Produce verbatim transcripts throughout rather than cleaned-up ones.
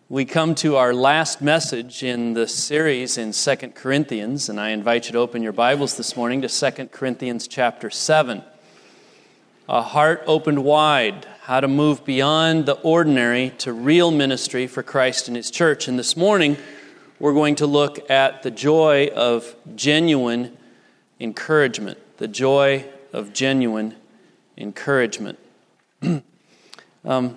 We come to our last message in the series in Second Corinthians, and I invite you to open your Bibles this morning to Second Corinthians chapter seven. A heart opened wide, how to move beyond the ordinary to real ministry for Christ and His church. And this morning, we're going to look at the joy of genuine encouragement. The joy of genuine encouragement. um,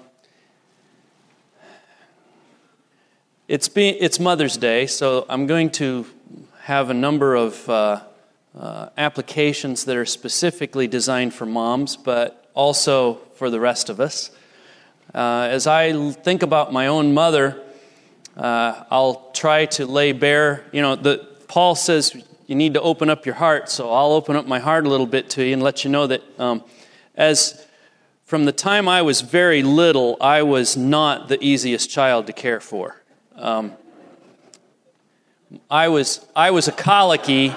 It's be, it's Mother's Day, so I'm going to have a number of uh, uh, applications that are specifically designed for moms, but also for the rest of us. Uh, as I think about my own mother, uh, I'll try to lay bare, you know, the, Paul says you need to open up your heart, so I'll open up my heart a little bit to you and let you know that um, as from the time I was very little, I was not the easiest child to care for. Um, I was I was a colicky.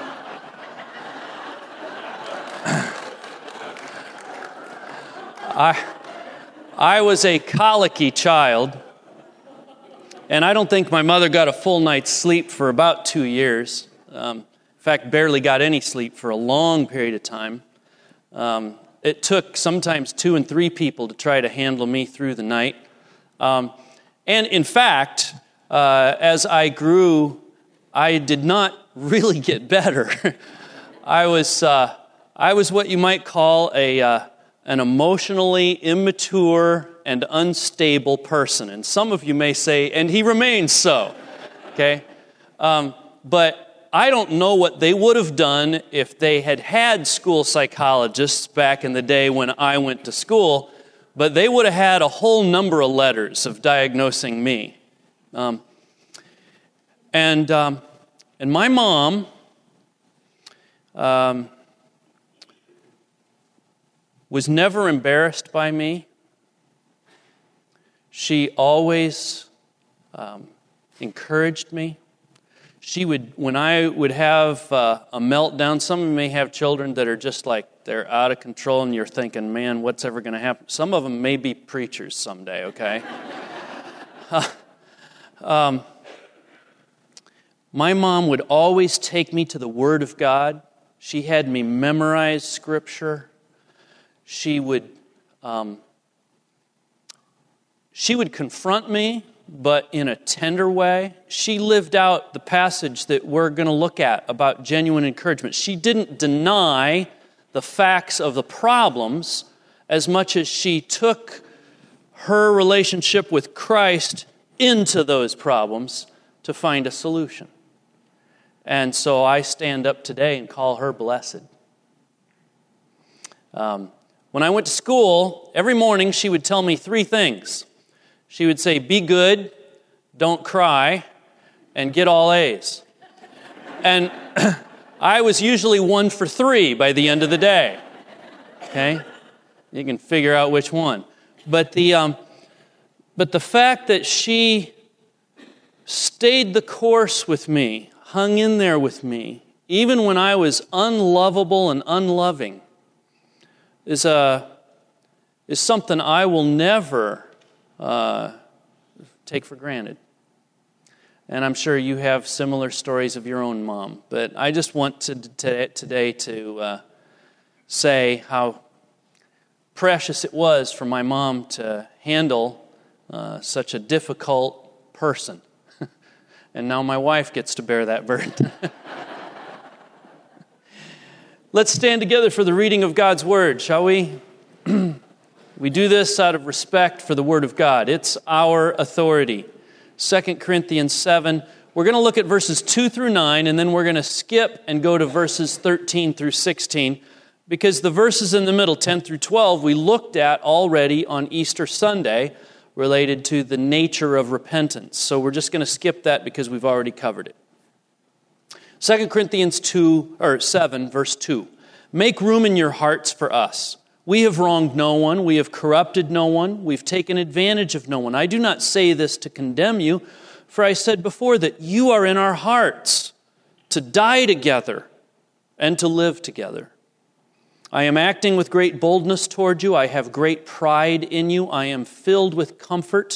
I I was a colicky child, and I don't think my mother got a full night's sleep for about two years. Um, in fact, barely got any sleep for a long period of time. Um, it took sometimes two and three people to try to handle me through the night, um, and in fact. Uh, as I grew, I did not really get better. I was uh, I was what you might call a uh, an emotionally immature and unstable person, and some of you may say, "And he remains so." Okay, um, but I don't know what they would have done if they had had school psychologists back in the day when I went to school. But they would have had a whole number of letters of diagnosing me. Um, and um, and my mom um, was never embarrassed by me. She always um, encouraged me. She would, when I would have uh, a meltdown, some of you may have children that are just like, they're out of control and you're thinking, man, what's ever going to happen? Some of them may be preachers someday, okay? uh, Um, my mom would always take me to the Word of God. She had me memorize Scripture. She would, um, she would confront me, but in a tender way. She lived out the passage that we're going to look at about genuine encouragement. She didn't deny the facts of the problems as much as she took her relationship with Christ into those problems to find a solution. And so I stand up today and call her blessed. Um, when I went to school, every morning she would tell me three things. She would say, be good, don't cry, and get all A's. And I was usually one for three by the end of the day. Okay? You can figure out which one. But the... Um, But the fact that she stayed the course with me, hung in there with me, even when I was unlovable and unloving, is a is something I will never uh, take for granted. And I'm sure you have similar stories of your own mom. But I just want to, to today to uh, say how precious it was for my mom to handle Uh, such a difficult person. And now my wife gets to bear that burden. Let's stand together for the reading of God's Word, shall we? We do this out of respect for the Word of God. It's our authority. Second Corinthians seven. We're going to look at verses two through nine, and then we're going to skip and go to verses thirteen through sixteen, because the verses in the middle, ten through twelve, we looked at already on Easter Sunday, related to the nature of repentance. So we're just going to skip that because we've already covered it. Second Corinthians two or seven, verse two. Make room in your hearts for us. We have wronged no one. We have corrupted no one. We've taken advantage of no one. I do not say this to condemn you, for I said before that you are in our hearts to die together and to live together. I am acting with great boldness toward you. I have great pride in you. I am filled with comfort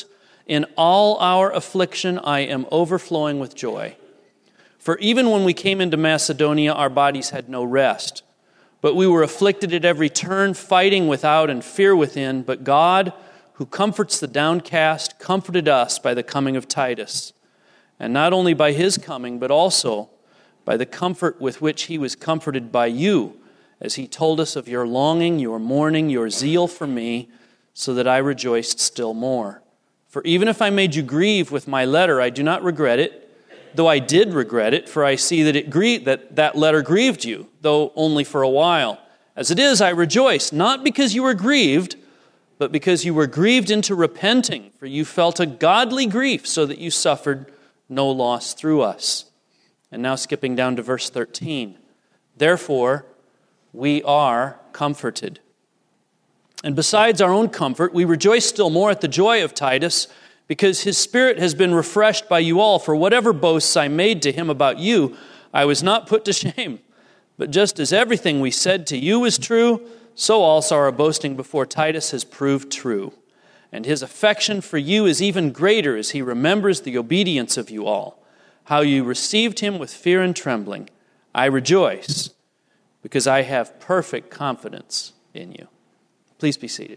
In all our affliction, I am overflowing with joy. For even when we came into Macedonia, our bodies had no rest. But we were afflicted at every turn, fighting without and fear within. But God, who comforts the downcast, comforted us by the coming of Titus. And not only by his coming, but also by the comfort with which he was comforted by you, as he told us of your longing, your mourning, your zeal for me, so that I rejoiced still more. For even if I made you grieve with my letter, I do not regret it, though I did regret it, for I see that it grieved, that that letter grieved you, though only for a while. As it is, I rejoice, not because you were grieved, but because you were grieved into repenting, for you felt a godly grief, so that you suffered no loss through us. And now skipping down to verse thirteen. Therefore, we are comforted. And besides our own comfort, we rejoice still more at the joy of Titus, because his spirit has been refreshed by you all. For whatever boasts I made to him about you, I was not put to shame. But just as everything we said to you is true, so also our boasting before Titus has proved true. And his affection for you is even greater as he remembers the obedience of you all, how you received him with fear and trembling. I rejoice, because I have perfect confidence in you. Please be seated.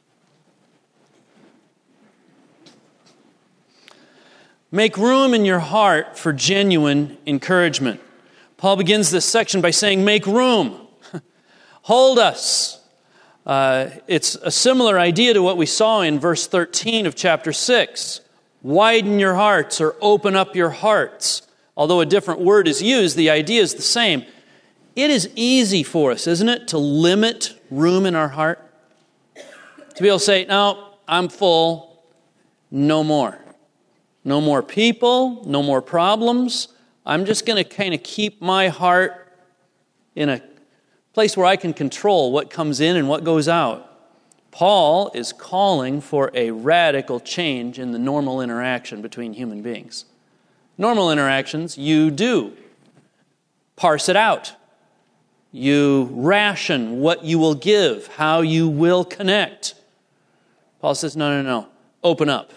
Make room in your heart for genuine encouragement. Paul begins this section by saying, make room. Hold us. Uh, it's a similar idea to what we saw in verse thirteen of chapter six. Widen your hearts or open up your hearts. Although a different word is used, the idea is the same. It is easy for us, isn't it, to limit room in our heart? To be able to say, no, I'm full, no more. No more people, no more problems. I'm just going to kind of keep my heart in a place where I can control what comes in and what goes out. Paul is calling for a radical change in the normal interaction between human beings. Normal interactions, you do parse it out. You ration what you will give, how you will connect. Paul says, no, no, no, open up.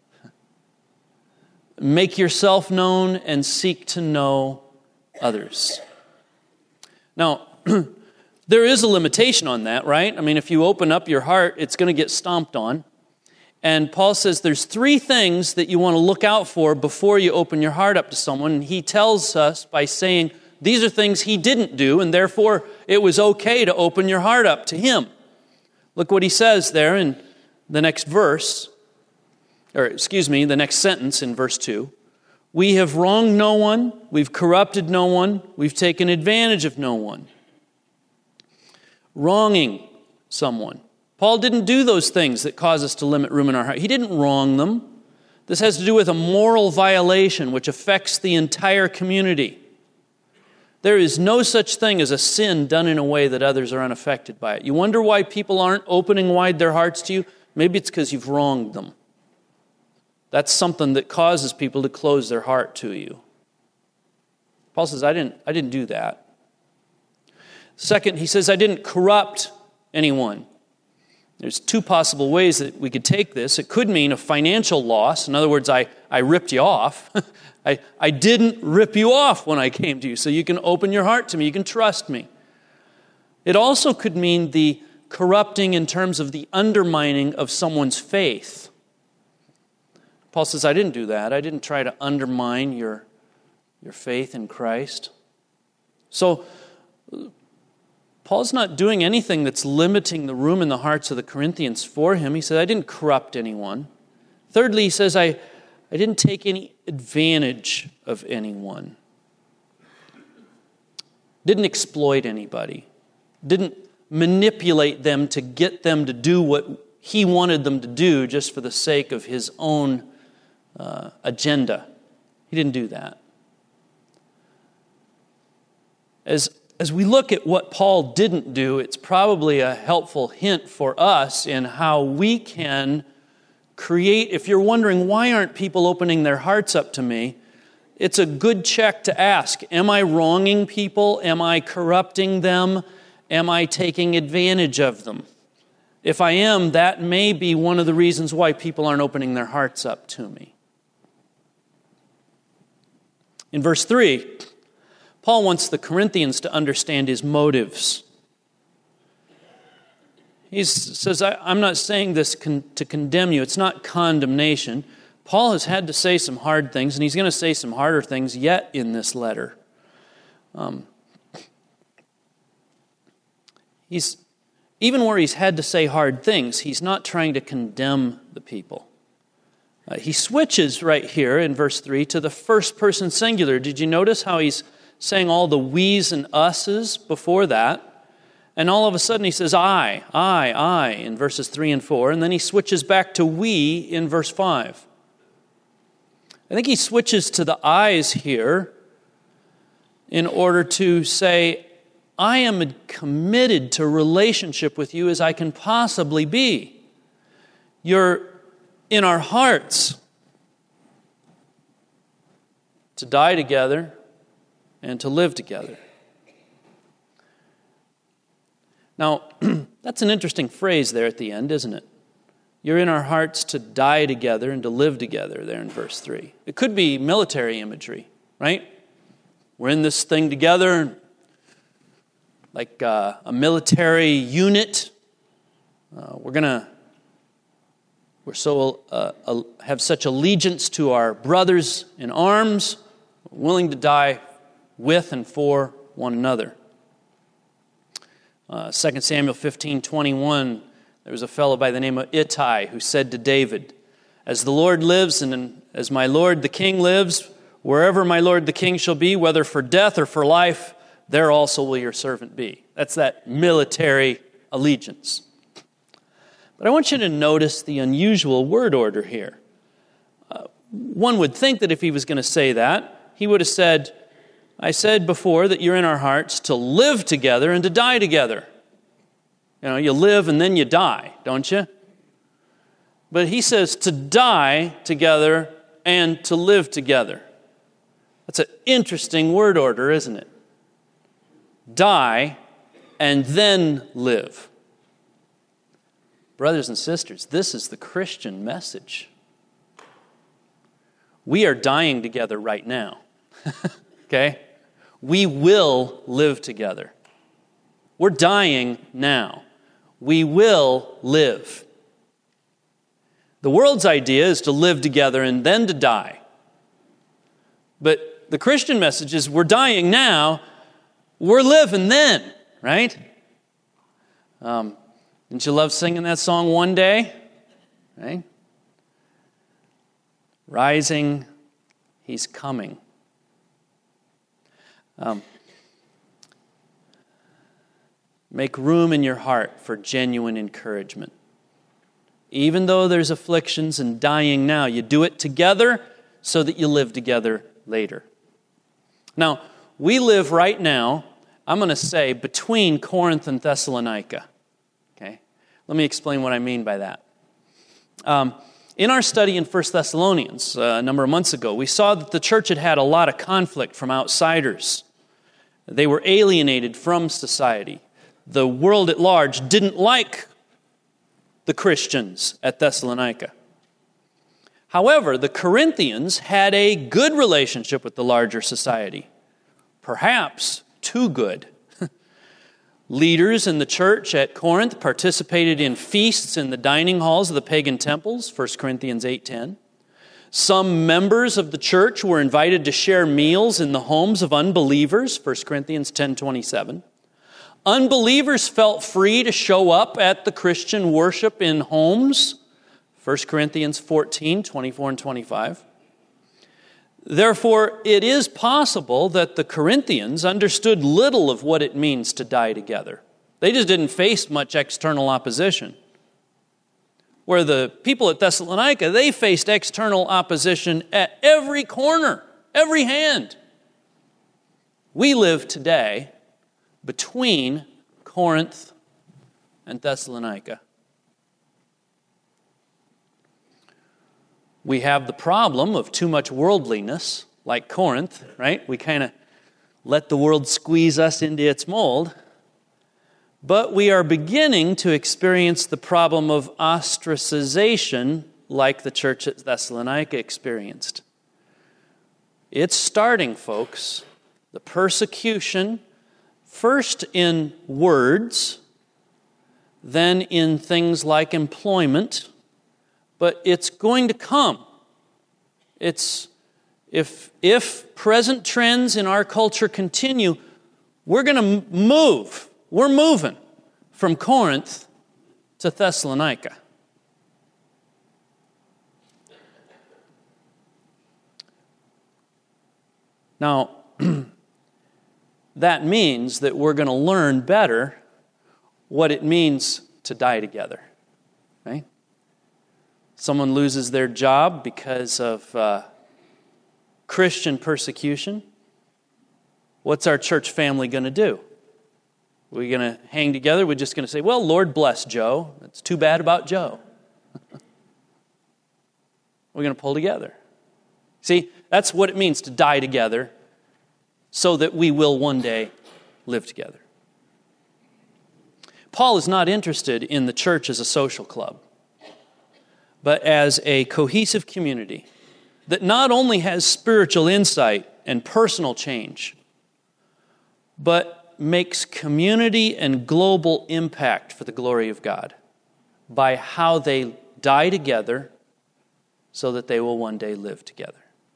Make yourself known and seek to know others. Now, there is a limitation on that, right? I mean, if you open up your heart, it's going to get stomped on. And Paul says there's three things that you want to look out for before you open your heart up to someone. And he tells us by saying these are things he didn't do, and therefore it was okay to open your heart up to him. Look what he says there in the next verse. Or excuse me, the next sentence in verse two. We have wronged no one, we've corrupted no one, we've taken advantage of no one. Wronging someone. Paul didn't do those things that cause us to limit room in our heart. He didn't wrong them. This has to do with a moral violation which affects the entire community. There is no such thing as a sin done in a way that others are unaffected by it. You wonder why people aren't opening wide their hearts to you? Maybe it's because you've wronged them. That's something that causes people to close their heart to you. Paul says, I didn't, I didn't do that. Second, he says, I didn't corrupt anyone. There's two possible ways that we could take this. It could mean a financial loss. In other words, I, I ripped you off. I, I didn't rip you off when I came to you, so you can open your heart to me. You can trust me. It also could mean the corrupting in terms of the undermining of someone's faith. Paul says, I didn't do that. I didn't try to undermine your, your faith in Christ. So, Paul's not doing anything that's limiting the room in the hearts of the Corinthians for him. He said, I didn't corrupt anyone. Thirdly, he says, I, I didn't take any advantage of anyone. Didn't exploit anybody. Didn't manipulate them to get them to do what he wanted them to do just for the sake of his own uh, agenda. He didn't do that. As As we look at what Paul didn't do, it's probably a helpful hint for us in how we can create, if you're wondering, why aren't people opening their hearts up to me? It's a good check to ask. Am I wronging people? Am I corrupting them? Am I taking advantage of them? If I am, that may be one of the reasons why people aren't opening their hearts up to me. In verse three, Paul wants the Corinthians to understand his motives. He says, I'm not saying this con- to condemn you. It's not condemnation. Paul has had to say some hard things, and he's going to say some harder things yet in this letter. Um, he's even where he's had to say hard things, he's not trying to condemn the people. Uh, he switches right here in verse three to the first person singular. Did you notice how he's saying all the we's and us's before that? And all of a sudden he says, I, I, I in verses three and four. And then he switches back to we in verse five. I think he switches to the I's here in order to say, I am committed to relationship with you as I can possibly be. You're in our hearts to die together and to live together. Now, that's an interesting phrase there at the end, isn't it? You're in our hearts to die together and to live together there in verse three. It could be military imagery, right? We're in this thing together, like uh, a military unit. Uh, we're going to, we're so, uh, uh, have such allegiance to our brothers in arms, willing to die with and for one another. Uh, Second Samuel fifteen twenty-one, there was a fellow by the name of Ittai who said to David, as the Lord lives and as my Lord the king lives, wherever my Lord the king shall be, whether for death or for life, there also will your servant be. That's that military allegiance. But I want you to notice the unusual word order here. Uh, one would think that if he was going to say that, he would have said, I said before that you're in our hearts to live together and to die together. You know, you live and then you die, don't you? But he says to die together and to live together. That's an interesting word order, isn't it? Die and then live. Brothers and sisters, this is the Christian message. We are dying together right now. Okay? We will live together. We're dying now. We will live. The world's idea is to live together and then to die. But the Christian message is we're dying now, we're living then, right? Um, didn't you love singing that song One Day? Right? Rising, He's coming. Um, make room in your heart for genuine encouragement. Even though there's afflictions and dying now, you do it together so that you live together later. Now, we live right now, I'm going to say, between Corinth and Thessalonica. Okay? Let me explain what I mean by that. Um, in our study in First Thessalonians uh, a number of months ago, we saw that the church had had a lot of conflict from outsiders. They were alienated from society. The world at large didn't like the Christians at Thessalonica. However, the Corinthians had a good relationship with the larger society. Perhaps too good. Leaders in the church at Corinth participated in feasts in the dining halls of the pagan temples, First Corinthians eight ten. Some members of the church were invited to share meals in the homes of unbelievers, First Corinthians ten twenty-seven. Unbelievers felt free to show up at the Christian worship in homes, First Corinthians fourteen twenty-four and twenty-five. Therefore, it is possible that the Corinthians understood little of what it means to die together. They just didn't face much external opposition. Where the people at Thessalonica, they faced external opposition at every corner, every hand. We live today between Corinth and Thessalonica. We have the problem of too much worldliness, like Corinth, right? We kind of let the world squeeze us into its mold. but we are beginning to experience the problem of ostracization like the church at Thessalonica experienced. It's starting, folks. The persecution, first in words, then in things like employment, but it's going to come. It's if if present trends in our culture continue, we're going to move. We're moving from Corinth to Thessalonica. Now, that means that we're going to learn better what it means to die together. Right? Someone loses their job because of uh, Christian persecution. What's our church family going to do? Are we going to hang together? We're just going to say, well, Lord bless Joe. It's too bad about Joe. We're going to pull together. See, that's what it means to die together so that we will one day live together. Paul is not interested in the church as a social club, but as a cohesive community that not only has spiritual insight and personal change, but makes community and global impact for the glory of God by how they die together so that they will one day live together.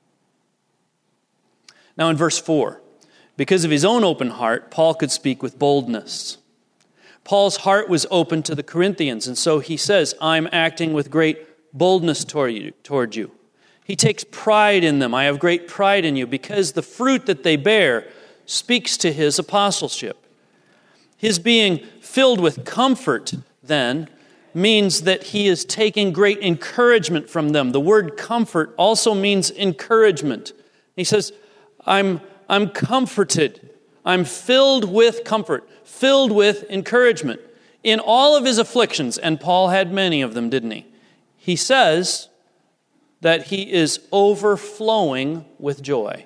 Now in verse four, because of his own open heart, Paul could speak with boldness. Paul's heart was open to the Corinthians, and so he says, I'm acting with great boldness toward you. Toward you. He takes pride in them. I have great pride in you, because the fruit that they bear speaks to his apostleship. His being filled with comfort, then, means that he is taking great encouragement from them. The word comfort also means encouragement. He says, I'm, I'm comforted. I'm filled with comfort, filled with encouragement. In all of his afflictions, and Paul had many of them, didn't he? He says that he is overflowing with joy.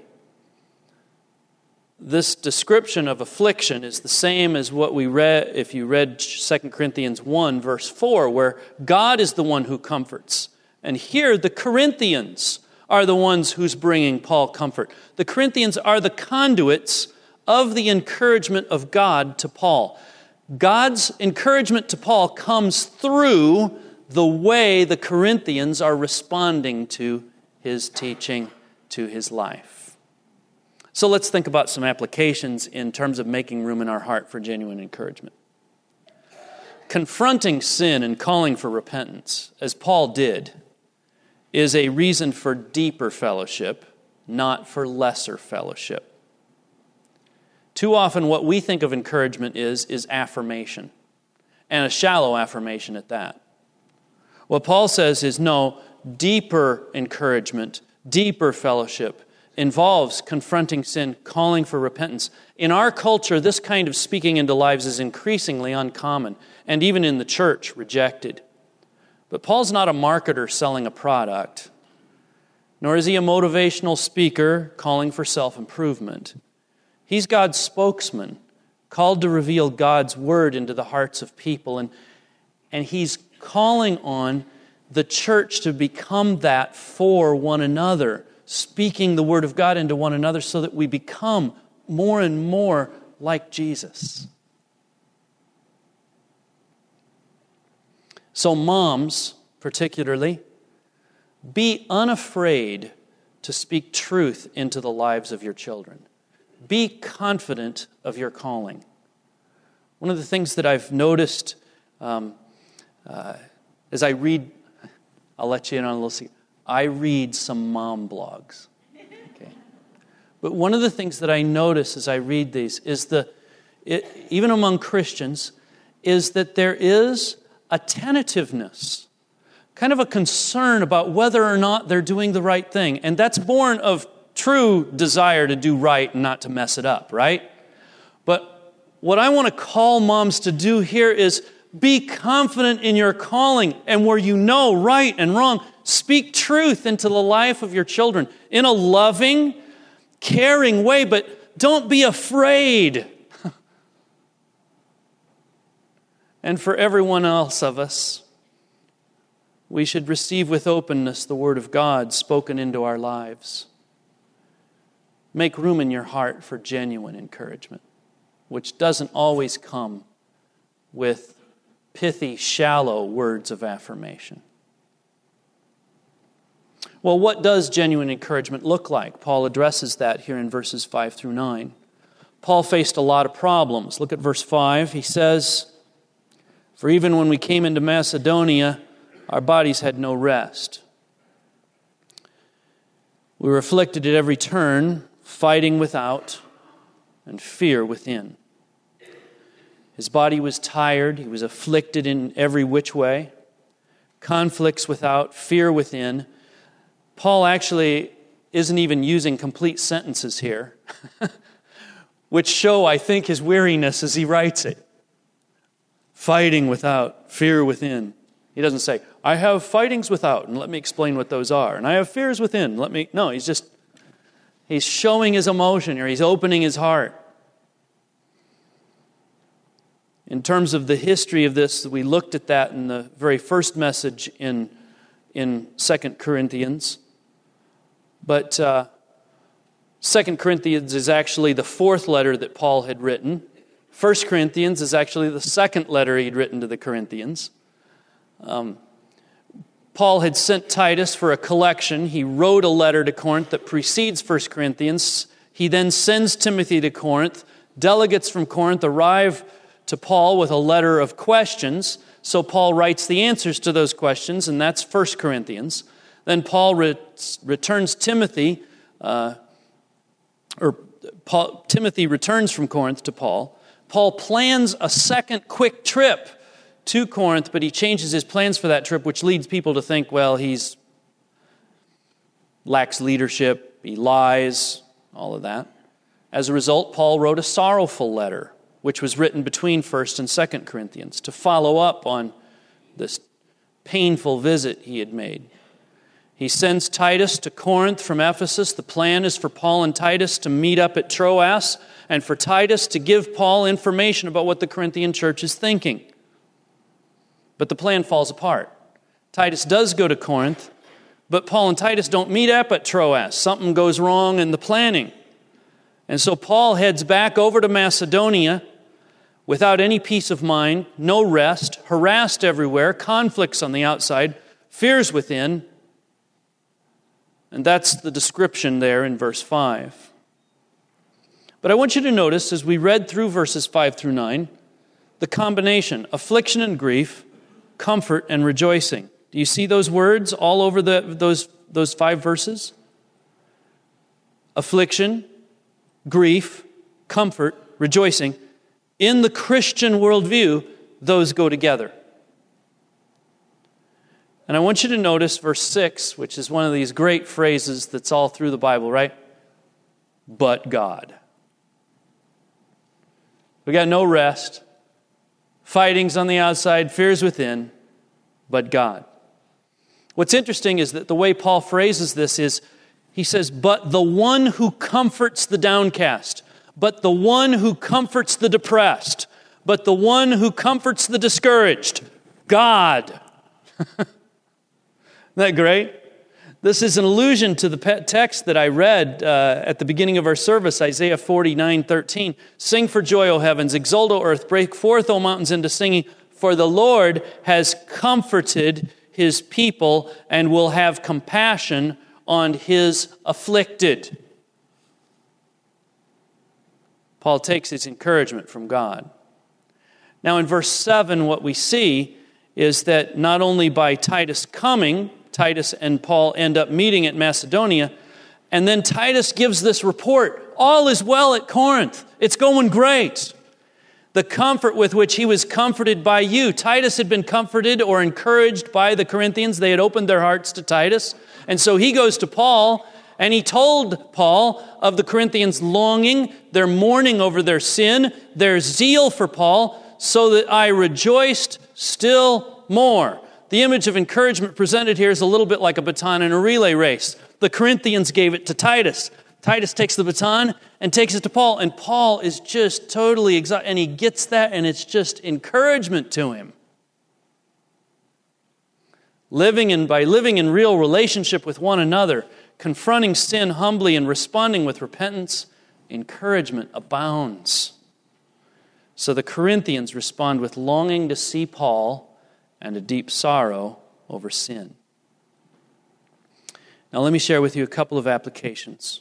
This description of affliction is the same as what we read if you read Second Corinthians one, verse four, where God is the one who comforts. And here the Corinthians are the ones who's bringing Paul comfort. The Corinthians are the conduits of the encouragement of God to Paul. God's encouragement to Paul comes through the way the Corinthians are responding to his teaching, to his life. So let's think about some applications in terms of making room in our heart for genuine encouragement. Confronting sin and calling for repentance, as Paul did, is a reason for deeper fellowship, not for lesser fellowship. Too often what we think of encouragement is, is affirmation, and a shallow affirmation at that. What Paul says is, no, deeper encouragement, deeper fellowship involves confronting sin, calling for repentance. In our culture, this kind of speaking into lives is increasingly uncommon, and even in the church, rejected. But Paul's not a marketer selling a product, nor is he a motivational speaker calling for self-improvement. He's God's spokesman, called to reveal God's word into the hearts of people, and, and he's calling on the church to become that for one another, speaking the word of God into one another so that we become more and more like Jesus. So moms, particularly, be unafraid to speak truth into the lives of your children. Be confident of your calling. One of the things that I've noticed um, uh, as I read, I'll let you in on a little secret. I read some mom blogs. Okay. But one of the things that I notice as I read these is the, it, even among Christians, is that there is a tentativeness, kind of a concern about whether or not they're doing the right thing. And that's born of true desire to do right and not to mess it up, right? But what I want to call moms to do here is be confident in your calling, and where you know right and wrong, speak truth into the life of your children in a loving, caring way, but don't be afraid. And for everyone else of us, we should receive with openness the Word of God spoken into our lives. Make room in your heart for genuine encouragement, which doesn't always come with pithy, shallow words of affirmation. Well, what does genuine encouragement look like? Paul addresses that here in verses five through nine. Paul faced a lot of problems. Look at verse five. He says, "For even when we came into Macedonia, our bodies had no rest. We were afflicted at every turn, fighting without and fear within." His body was tired. He was afflicted in every which way. Conflicts without, fear within. Paul actually isn't even using complete sentences here, which show, I think, his weariness as he writes it. Fighting without, fear within. He doesn't say, I have fightings without, and let me explain what those are. And I have fears within, let me... No, he's just, he's showing his emotion here. He's opening his heart. In terms of the history of this, we looked at that in the very first message in, in Second Corinthians. But uh, Second Corinthians is actually the fourth letter that Paul had written. First Corinthians is actually the second letter he'd written to the Corinthians. Um, Paul had sent Titus for a collection. He wrote a letter to Corinth that precedes First Corinthians. He then sends Timothy to Corinth. Delegates from Corinth arrive to Paul with a letter of questions. So Paul writes the answers to those questions, and that's First Corinthians. Then Paul re- returns Timothy, uh, or Paul, Timothy returns from Corinth to Paul. Paul plans a second quick trip to Corinth, but he changes his plans for that trip, which leads people to think, well, he's lacks leadership, he lies, all of that. As a result, Paul wrote a sorrowful letter, which was written between First and Second Corinthians, to follow up on this painful visit he had made. He sends Titus to Corinth from Ephesus. The plan is for Paul and Titus to meet up at Troas, and for Titus to give Paul information about what the Corinthian church is thinking. But the plan falls apart. Titus does go to Corinth, but Paul and Titus don't meet up at Troas. Something goes wrong in the planning. And so Paul heads back over to Macedonia without any peace of mind, no rest, harassed everywhere, conflicts on the outside, fears within. And that's the description there in verse five. But I want you to notice, as we read through verses five through nine, the combination, affliction and grief, comfort and rejoicing. Do you see those words all over the, those, those five verses? Affliction, grief, comfort, rejoicing. In the Christian worldview, those go together. And I want you to notice verse six, which is one of these great phrases that's all through the Bible, right? But God. We got no rest, fightings on the outside, fears within, but God. What's interesting is that the way Paul phrases this is, he says, but the one who comforts the downcast, but the one who comforts the depressed, but the one who comforts the discouraged, God. Isn't that great? This is an allusion to the text that I read uh, at the beginning of our service, Isaiah forty-nine thirteen. Sing for joy, O heavens, exult, O earth, break forth, O mountains, into singing, for the Lord has comforted his people and will have compassion on his afflicted. Paul takes his encouragement from God. Now in verse seven, what we see is that not only by Titus coming, Titus and Paul end up meeting at Macedonia, and then Titus gives this report. All is well at Corinth. It's going great. The comfort with which he was comforted by you. Titus had been comforted or encouraged by the Corinthians. They had opened their hearts to Titus. And so he goes to Paul, and he told Paul of the Corinthians' longing, their mourning over their sin, their zeal for Paul, so that I rejoiced still more. The image of encouragement presented here is a little bit like a baton in a relay race. The Corinthians gave it to Titus. Titus takes the baton and takes it to Paul, and Paul is just totally excited, and he gets that, and it's just encouragement to him. Living in, by living in real relationship with one another, confronting sin humbly and responding with repentance, encouragement abounds. So the Corinthians respond with longing to see Paul and a deep sorrow over sin. Now let me share with you a couple of applications.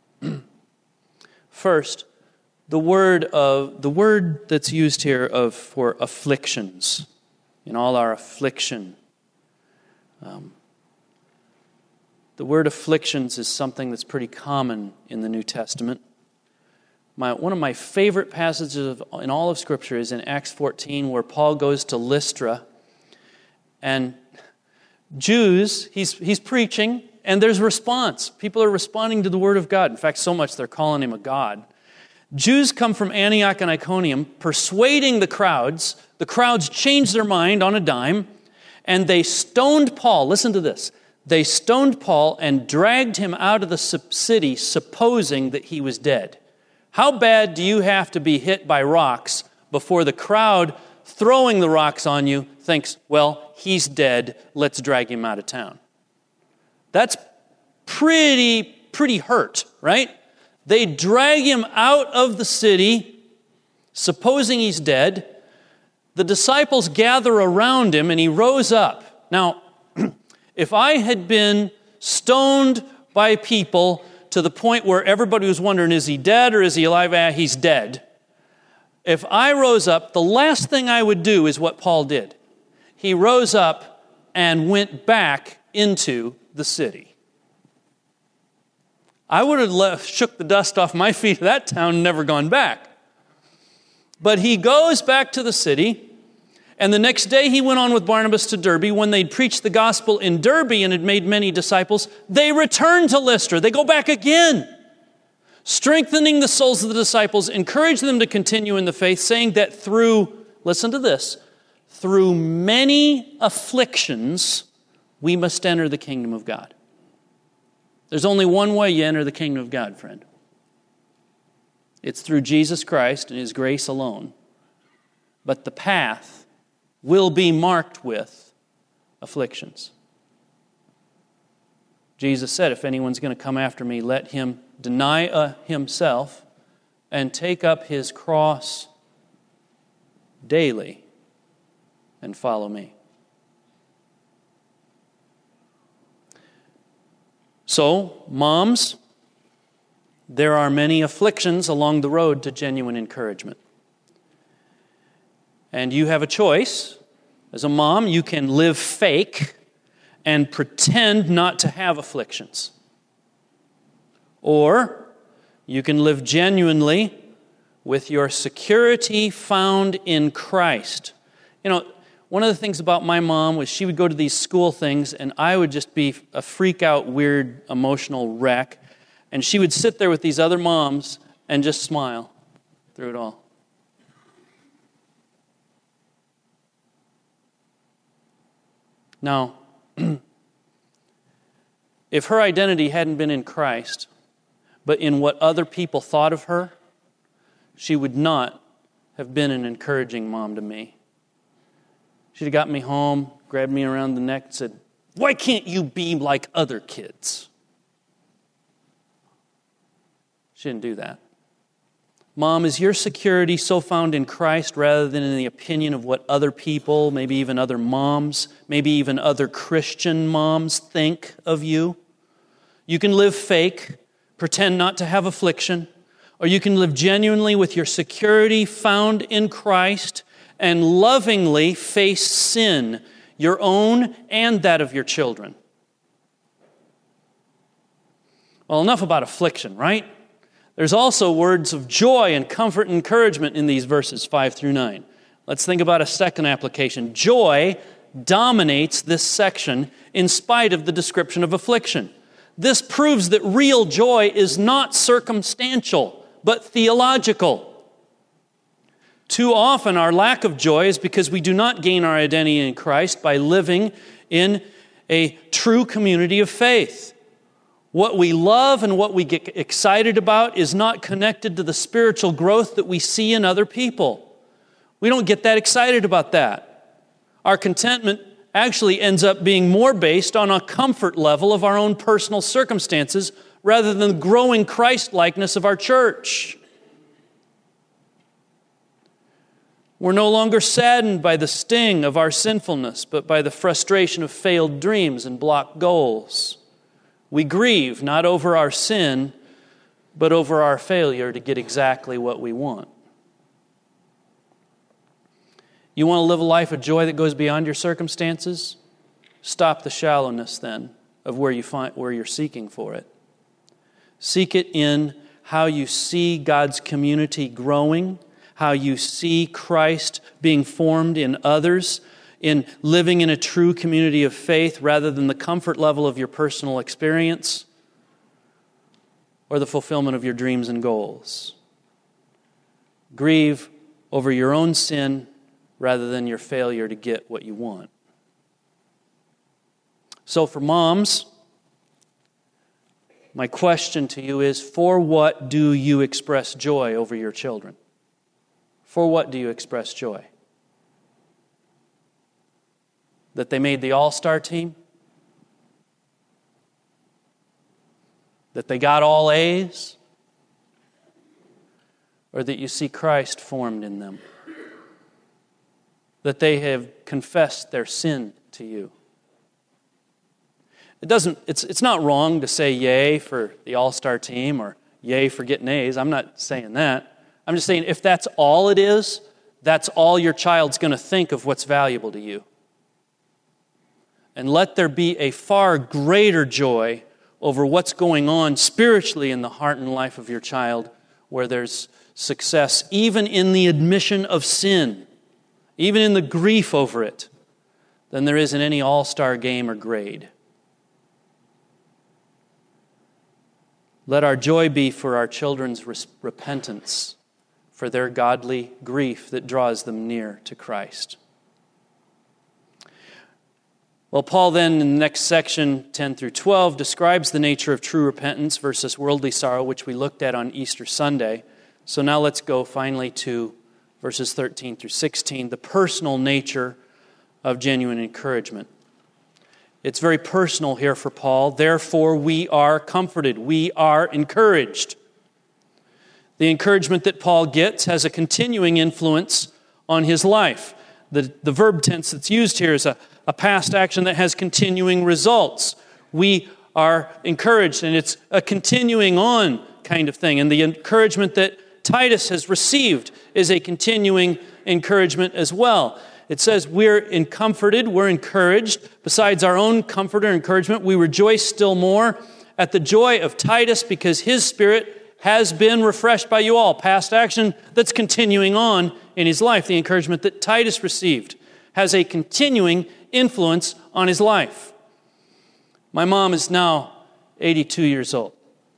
First, the word of the word that's used here of for afflictions, in all our affliction. Um, the word afflictions is something that's pretty common in the New Testament. My, one of my favorite passages of, in all of Scripture is in Acts fourteen, where Paul goes to Lystra. And Jews, he's, he's preaching, and there's response. People are responding to the Word of God. In fact, so much they're calling him a god. Jews come from Antioch and Iconium, persuading the crowds. The crowds change their mind on a dime, and they stoned Paul. Listen to this. They stoned Paul and dragged him out of the city, supposing that he was dead. How bad do you have to be hit by rocks before the crowd throwing the rocks on you thinks, well, he's dead, let's drag him out of town? That's pretty, pretty hurt, right? They drag him out of the city, supposing he's dead. The disciples gather around him, and he rose up. Now, if I had been stoned by people to the point where everybody was wondering, is he dead or is he alive? Ah, he's dead. If I rose up, the last thing I would do is what Paul did. He rose up and went back into the city. I would have left, shook the dust off my feet of that town and never gone back. But he goes back to the city, and the next day he went on with Barnabas to Derbe. When they'd preached the gospel in Derbe and had made many disciples, they returned to Lystra. They go back again, strengthening the souls of the disciples, encourage them to continue in the faith, saying that through, listen to this, through many afflictions, we must enter the kingdom of God. There's only one way you enter the kingdom of God, friend. It's through Jesus Christ and His grace alone. But the path will be marked with afflictions. Jesus said, if anyone's going to come after me, let him deny uh, himself and take up his cross daily and follow me. So, moms, there are many afflictions along the road to genuine encouragement. And you have a choice. As a mom, you can live fake and pretend not to have afflictions. Or you can live genuinely with your security found in Christ. You know, one of the things about my mom was she would go to these school things, and I would just be a freak-out, weird, emotional wreck. And she would sit there with these other moms and just smile through it all. Now, if her identity hadn't been in Christ, but in what other people thought of her, she would not have been an encouraging mom to me. She'd have got me home, grabbed me around the neck, and said, why can't you be like other kids? She didn't do that. Mom, is your security so found in Christ rather than in the opinion of what other people, maybe even other moms, maybe even other Christian moms think of you? You can live fake, pretend not to have affliction, or you can live genuinely with your security found in Christ and lovingly face sin, your own and that of your children. Well, enough about affliction, right? There's also words of joy and comfort and encouragement in these verses five through nine. Let's think about a second application. Joy dominates this section in spite of the description of affliction. This proves that real joy is not circumstantial, but theological. Too often our lack of joy is because we do not gain our identity in Christ by living in a true community of faith. What we love and what we get excited about is not connected to the spiritual growth that we see in other people. We don't get that excited about that. Our contentment actually ends up being more based on a comfort level of our own personal circumstances rather than the growing Christ-likeness of our church. We're no longer saddened by the sting of our sinfulness, but by the frustration of failed dreams and blocked goals. We grieve not over our sin, but over our failure to get exactly what we want. You want to live a life of joy that goes beyond your circumstances? Stop the shallowness then of where you find where you're seeking for it. Seek it in how you see God's community growing, how you see Christ being formed in others, in living in a true community of faith rather than the comfort level of your personal experience or the fulfillment of your dreams and goals. Grieve over your own sin rather than your failure to get what you want. So for moms, my question to you is, for what do you express joy over your children? For what do you express joy? That they made the all-star team? That they got all A's? Or that you see Christ formed in them? That they have confessed their sin to you? It doesn't, it's, it's not wrong to say yay for the all-star team or yay for getting A's. I'm not saying that. I'm just saying if that's all it is, that's all your child's going to think of what's valuable to you. And let there be a far greater joy over what's going on spiritually in the heart and life of your child, where there's success, even in the admission of sin, even in the grief over it, than there is in any all-star game or grade. Let our joy be for our children's repentance, for their godly grief that draws them near to Christ. Well, Paul then, in the next section, ten through twelve, describes the nature of true repentance versus worldly sorrow, which we looked at on Easter Sunday. So now let's go finally to verses thirteen through sixteen, the personal nature of genuine encouragement. It's very personal here for Paul. Therefore, we are comforted. We are encouraged. The encouragement that Paul gets has a continuing influence on his life. The, the verb tense that's used here is a, a past action that has continuing results. We are encouraged, and it's a continuing on kind of thing. And the encouragement that Titus has received is a continuing encouragement as well. It says we're comforted, we're encouraged. Besides our own comfort or encouragement, we rejoice still more at the joy of Titus because his spirit has been refreshed by you all. Past action that's continuing on in his life. The encouragement that Titus received has a continuing influence on his life. My mom is now eighty-two years old.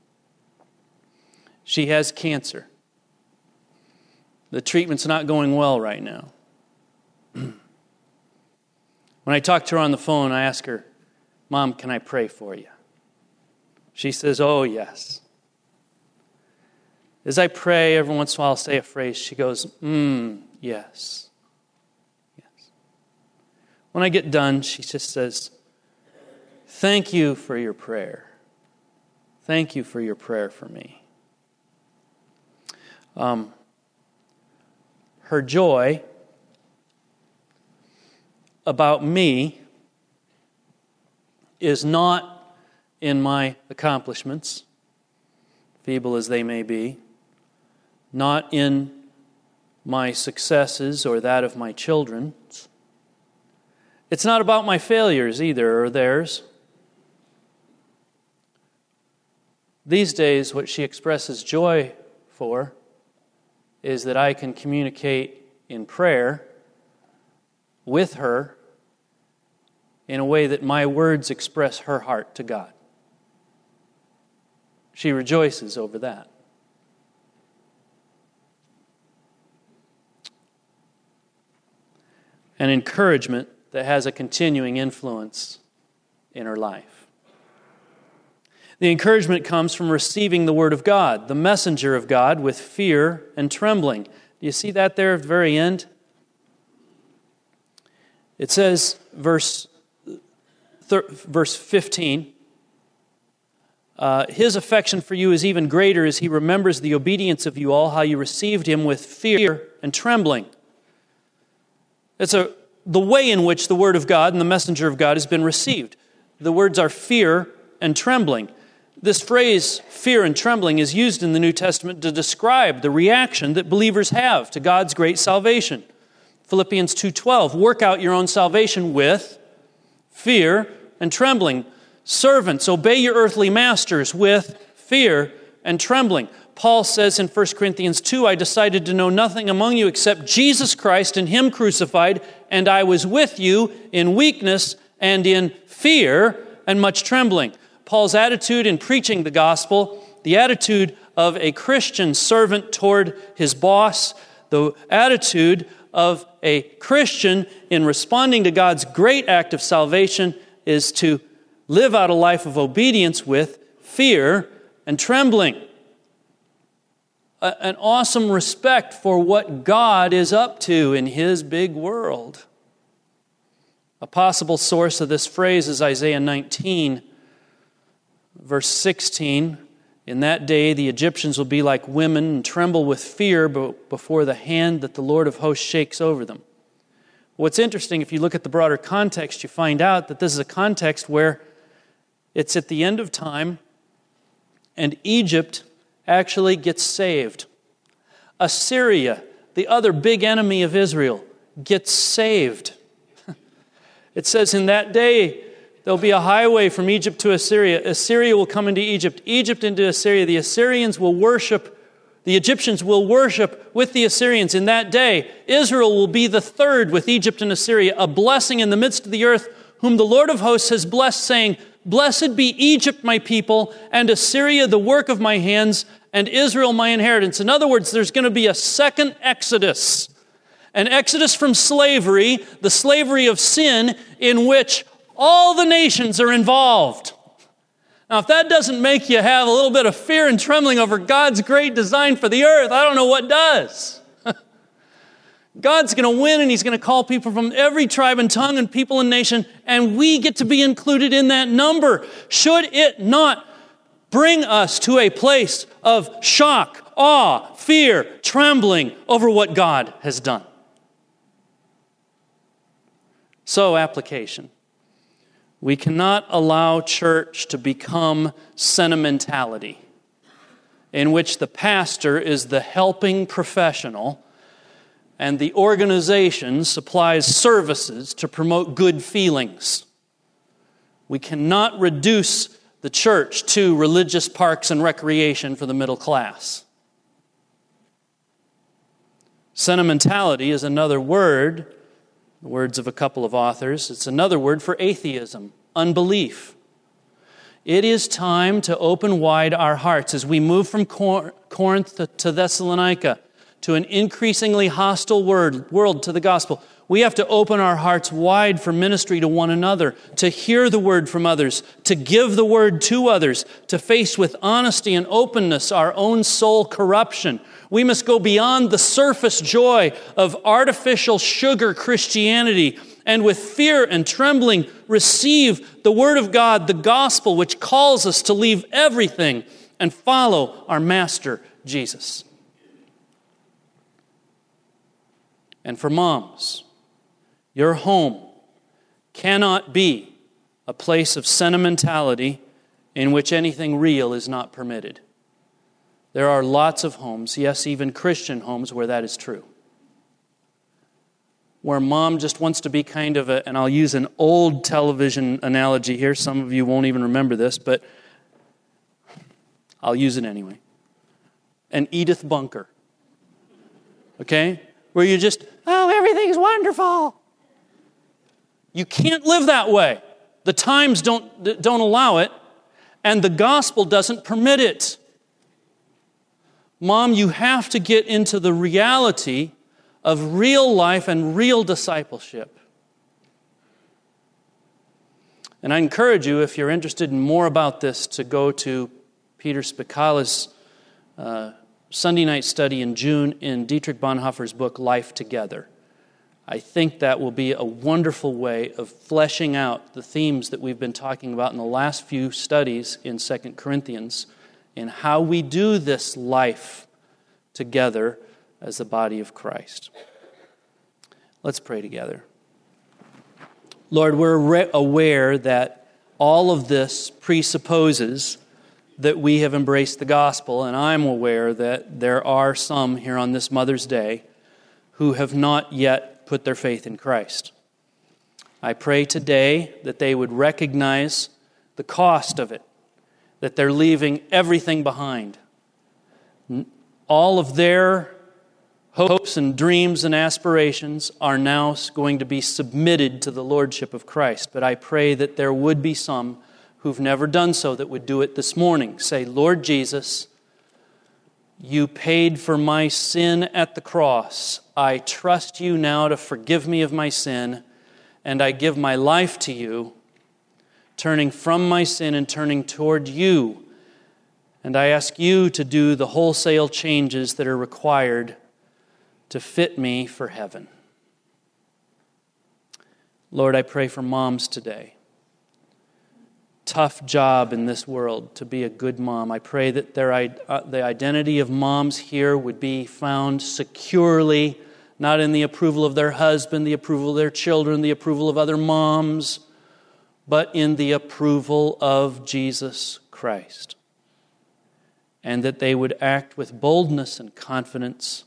She has cancer. The treatment's not going well right now. When I talk to her on the phone, I ask her, Mom, can I pray for you? She says, oh, yes. As I pray, every once in a while I'll say a phrase. She goes, mm, yes. Yes. When I get done, she just says, thank you for your prayer. Thank you for your prayer for me. Um, her joy about me is not in my accomplishments, feeble as they may be, not in my successes or that of my children. It's not about my failures either, or theirs. These days, what she expresses joy for is that I can communicate in prayer with her in a way that my words express her heart to God. She rejoices over that. An encouragement that has a continuing influence in her life. The encouragement comes from receiving the Word of God, the messenger of God, with fear and trembling. Do you see that there at the very end? It says, verse, thir- verse fifteen, uh, His affection for you is even greater as He remembers the obedience of you all, how you received Him with fear and trembling. It's a, the way in which the Word of God and the messenger of God has been received. The words are fear and trembling. This phrase, fear and trembling, is used in the New Testament to describe the reaction that believers have to God's great salvation. Philippians two twelve, work out your own salvation with fear and trembling. Servants, obey your earthly masters with fear and trembling. Paul says in First Corinthians two, I decided to know nothing among you except Jesus Christ and Him crucified, and I was with you in weakness and in fear and much trembling. Paul's attitude in preaching the gospel, the attitude of a Christian servant toward his boss, the attitude of a Christian in responding to God's great act of salvation is to live out a life of obedience with fear and trembling. A, an awesome respect for what God is up to in His big world. A possible source of this phrase is Isaiah nineteen, verse sixteen. In that day the Egyptians will be like women and tremble with fear before the hand that the Lord of hosts shakes over them. What's interesting, if you look at the broader context, you find out that this is a context where it's at the end of time and Egypt actually gets saved. Assyria, the other big enemy of Israel, gets saved. It says in that day, there'll be a highway from Egypt to Assyria. Assyria will come into Egypt, Egypt into Assyria. The Assyrians will worship, the Egyptians will worship with the Assyrians. In that day, Israel will be the third with Egypt and Assyria, a blessing in the midst of the earth, whom the Lord of hosts has blessed, saying, Blessed be Egypt, my people, and Assyria, the work of my hands, and Israel, my inheritance. In other words, there's going to be a second Exodus. An exodus from slavery, the slavery of sin, in which all the nations are involved. Now, if that doesn't make you have a little bit of fear and trembling over God's great design for the earth, I don't know what does. God's going to win, and He's going to call people from every tribe and tongue and people and nation, and we get to be included in that number. Should it not bring us to a place of shock, awe, fear, trembling over what God has done? So, application. We cannot allow church to become sentimentality, in which the pastor is the helping professional and the organization supplies services to promote good feelings. We cannot reduce the church to religious parks and recreation for the middle class. Sentimentality is another word, the words of a couple of authors. It's another word for atheism, unbelief. It is time to open wide our hearts as we move from Corinth to Thessalonica, to an increasingly hostile word, world to the gospel. We have to open our hearts wide for ministry to one another, to hear the word from others, to give the word to others, to face with honesty and openness our own soul corruption. We must go beyond the surface joy of artificial sugar Christianity and with fear and trembling receive the word of God, the gospel, which calls us to leave everything and follow our Master, Jesus. And for moms, your home cannot be a place of sentimentality in which anything real is not permitted. There are lots of homes, yes, even Christian homes, where that is true. Where mom just wants to be kind of a, and I'll use an old television analogy here. Some of you won't even remember this, but I'll use it anyway. An Edith Bunker. Okay? Where you just, oh, everything's wonderful. You can't live that way. The times don't, don't allow it, and the gospel doesn't permit it. Mom, you have to get into the reality of real life and real discipleship. And I encourage you, if you're interested in more about this, to go to Peter Spicala's uh, Sunday night study in June in Dietrich Bonhoeffer's book, Life Together. I think that will be a wonderful way of fleshing out the themes that we've been talking about in the last few studies in Second Corinthians, in how we do this life together as the body of Christ. Let's pray together. Lord, we're aware that all of this presupposes that we have embraced the gospel, and I'm aware that there are some here on this Mother's Day who have not yet put their faith in Christ. I pray today that they would recognize the cost of it, that they're leaving everything behind. All of their hopes and dreams and aspirations are now going to be submitted to the Lordship of Christ. But I pray that there would be some who've never done so that would do it this morning. Say, Lord Jesus, you paid for my sin at the cross. I trust you now to forgive me of my sin, and I give my life to you, turning from my sin and turning toward you. And I ask you to do the wholesale changes that are required to fit me for heaven. Lord, I pray for moms today. Tough job in this world to be a good mom. I pray that their, uh, the identity of moms here would be found securely, not in the approval of their husband, the approval of their children, the approval of other moms, but in the approval of Jesus Christ. And that they would act with boldness and confidence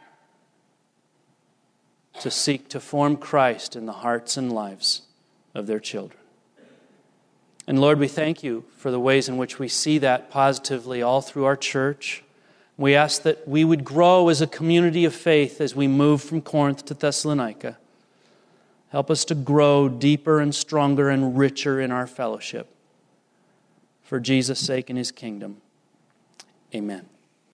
to seek to form Christ in the hearts and lives of their children. And Lord, we thank you for the ways in which we see that positively all through our church. We ask that we would grow as a community of faith as we move from Corinth to Thessalonica. Help us to grow deeper and stronger and richer in our fellowship. For Jesus' sake and His kingdom. Amen.